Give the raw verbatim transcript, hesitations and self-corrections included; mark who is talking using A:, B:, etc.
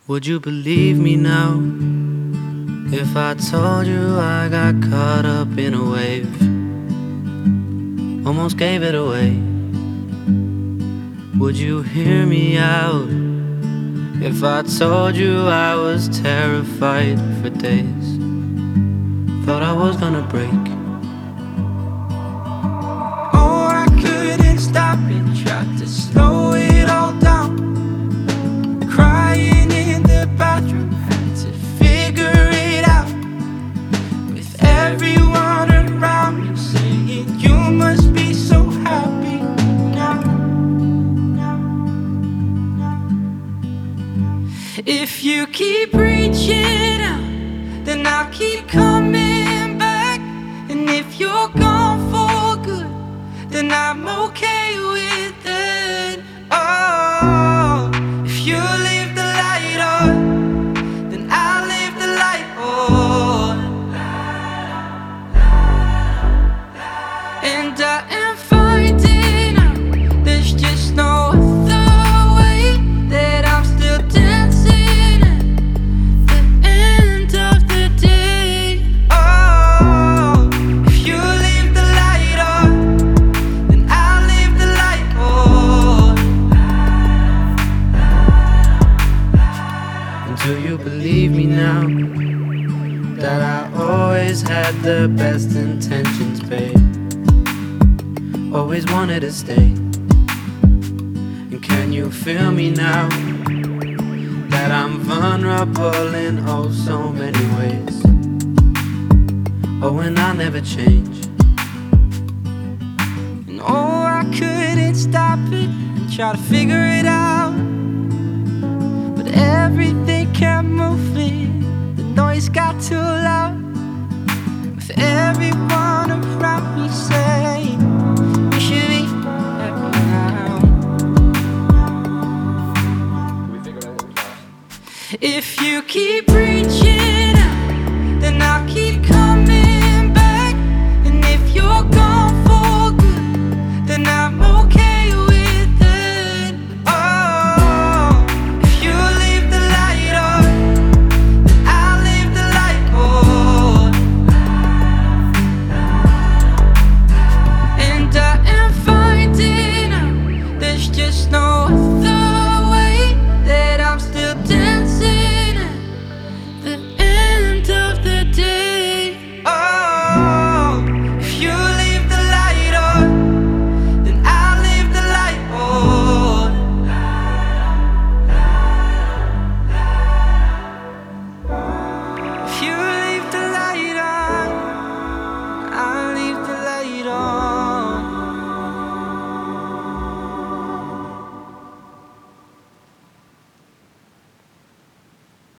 A: Would you believe me now if I told you I got caught up in a wave? Almost gave it away. Would you hear me out if I told you I was terrified for days? Thought I was gonna break.
B: Oh, I couldn't stop it, tried to slow it all down. Crying in the bathroom, had to figure it out. With everyone around me saying you must be so happy now, now, now. If you keep reaching out, then I'll keep coming back. And if you're gone for good, then I'm okay with it. Oh, if you leave the light on, then I'll leave the light on. And I am finding out there's just no other way, that I'm still dancing at the end of the day. Oh, if you leave the light on, then I'll leave the light on.
A: And do you believe me now that I always had the best intentions, babe? Always wanted to stay. And can you feel me now that I'm vulnerable in oh so many ways? Oh, and I'll never change.
B: And oh, I couldn't stop it and try to figure it out, but everything kept moving, the noise got too loud. With everyone around me saying you should be happy now. If you keep reaching